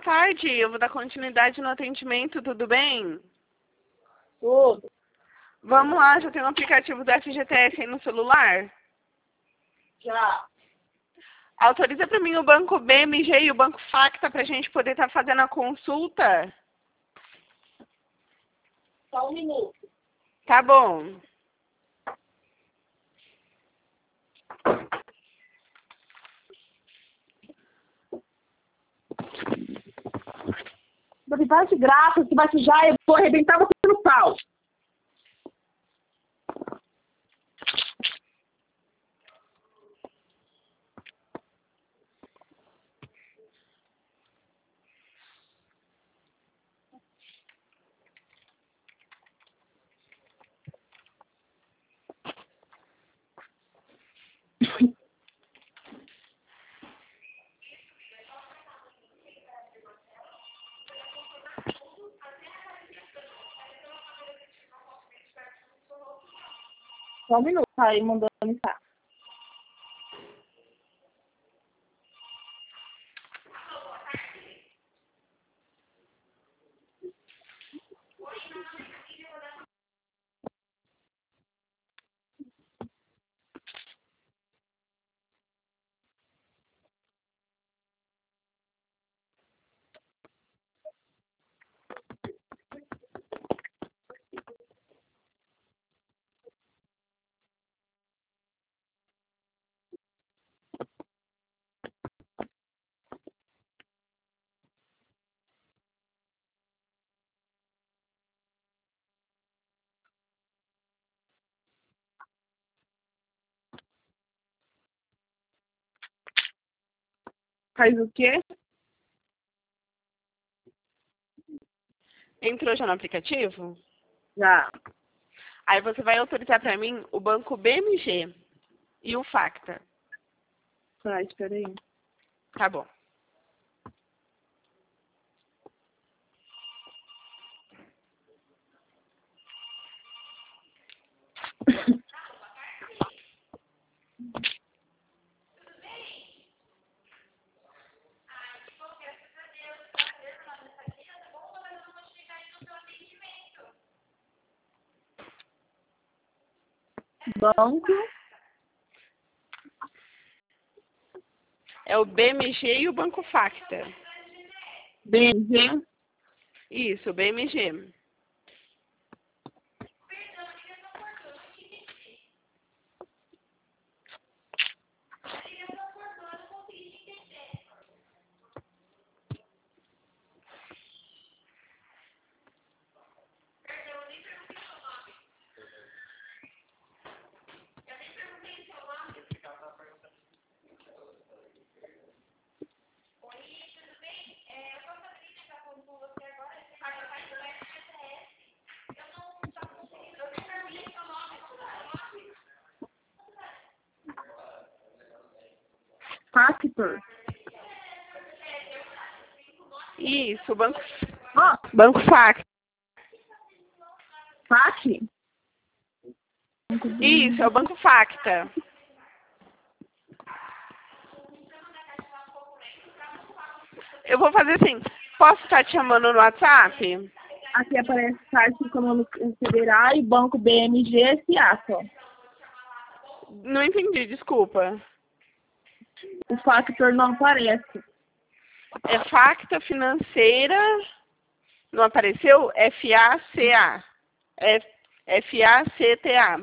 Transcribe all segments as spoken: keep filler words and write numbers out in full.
boa tarde. Eu vou dar continuidade no atendimento, tudo bem? Tudo. Vamos lá, já tem um aplicativo do F G T S aí no celular? Já. Autoriza para mim o Banco B M G e o Banco Facta para a gente poder estar fazendo a consulta? Só um minuto. Tá bom. Você vai de graça, você vai sujar, eu vou arrebentar você no pau. Só um minuto, tá aí mandando mensagem. Faz o quê? Entrou já no aplicativo? Já. Aí você vai autorizar para mim o Banco B M G e o Facta. Tá, espera aí. Tá bom. Banco. É o B M G e o Banco Facta. B M G. Isso, o B M G. Factor. Isso, o Banco, Ó, Banco Facta. Fac. Isso, é o Banco Facta. Eu vou fazer assim, posso estar te chamando no WhatsApp? Aqui aparece Caixa Econômica Federal e Banco B M G S A só. Não entendi, desculpa. O Factor não aparece. É Facta Financeira, não apareceu? F A C A. F- F A C T A.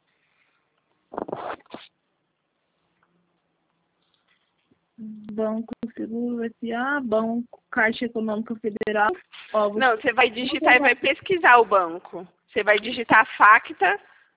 Banco Seguro S A, Banco Caixa Econômica Federal. Ó, você Não, você vai digitar e vai pesquisar o banco. Você vai digitar Facta.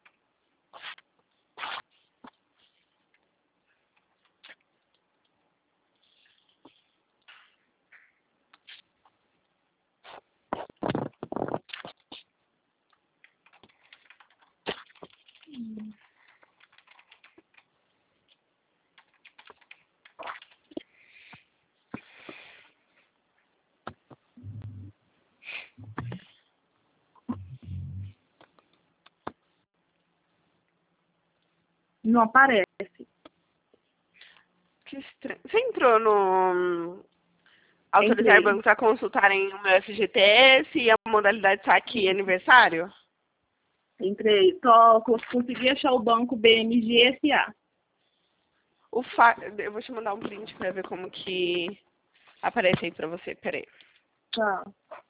não aparece. Que estranho. Você entrou no, Autorizar Entrei. bancos a consultarem o meu F G T S e a modalidade saque e aniversário? Entrei. Só cons- consegui achar o banco B M G S A. O fa... Eu vou te mandar um print pra ver como que aparece aí pra você. Peraí. Tá.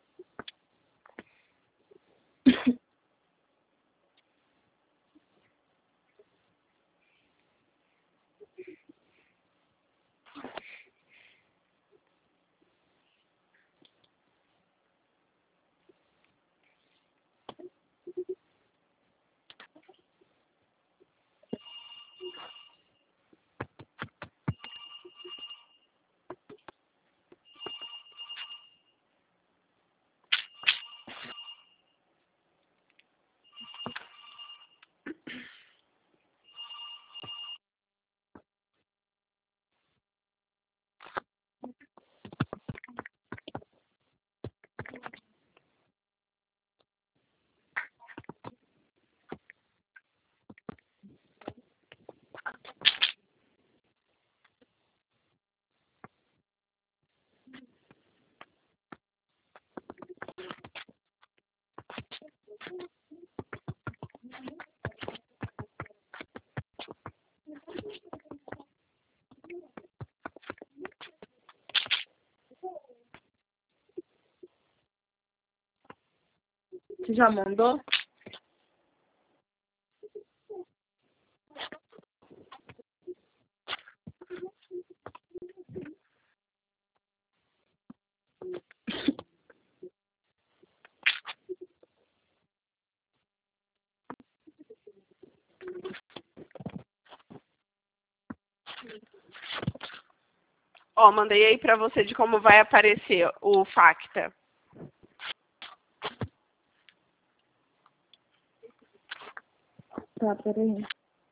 Você já mandou? Ó, mandei aí pra você de como vai aparecer o FACTA. Tá, peraí.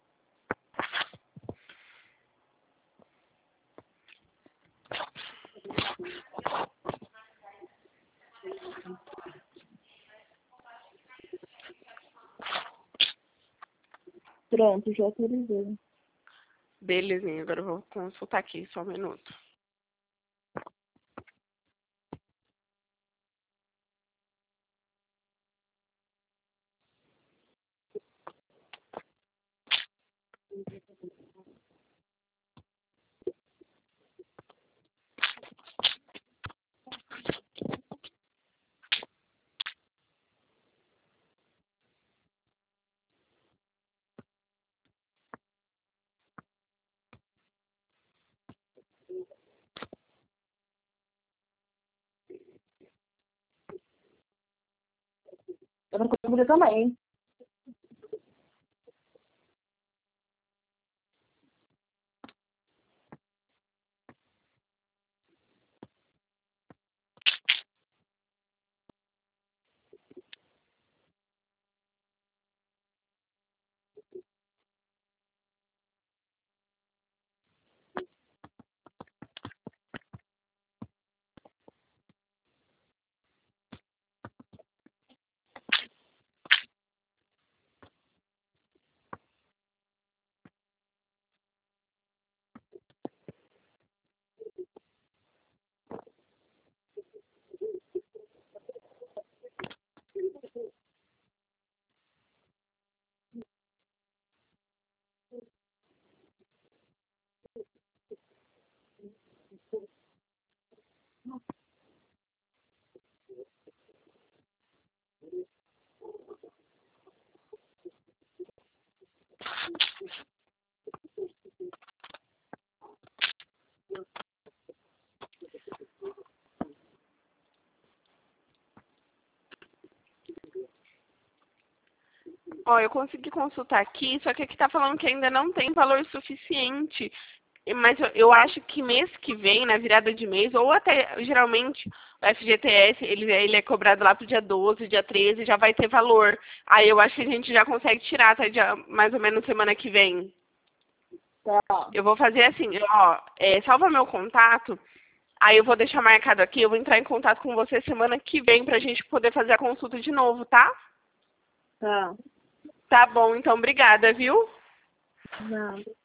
Pronto, já autorizei. Belezinha, agora eu vou consultar aqui, só um minuto. Eu não consigo também. Ó, eu consegui consultar aqui, só que aqui tá falando que ainda não tem valor suficiente. E- Mas eu, eu acho que mês que vem, na virada de mês, ou até, geralmente, o F G T S, ele, ele é cobrado lá pro dia doze, dia treze, já vai ter valor. Aí eu acho que a gente já consegue tirar até dia, mais ou menos semana que vem. Tá. Eu vou fazer assim, ó, é, salva meu contato, aí eu vou deixar marcado aqui, eu vou entrar em contato com você semana que vem pra gente poder fazer a consulta de novo, tá? Tá. Tá bom, então, obrigada, viu? Nada.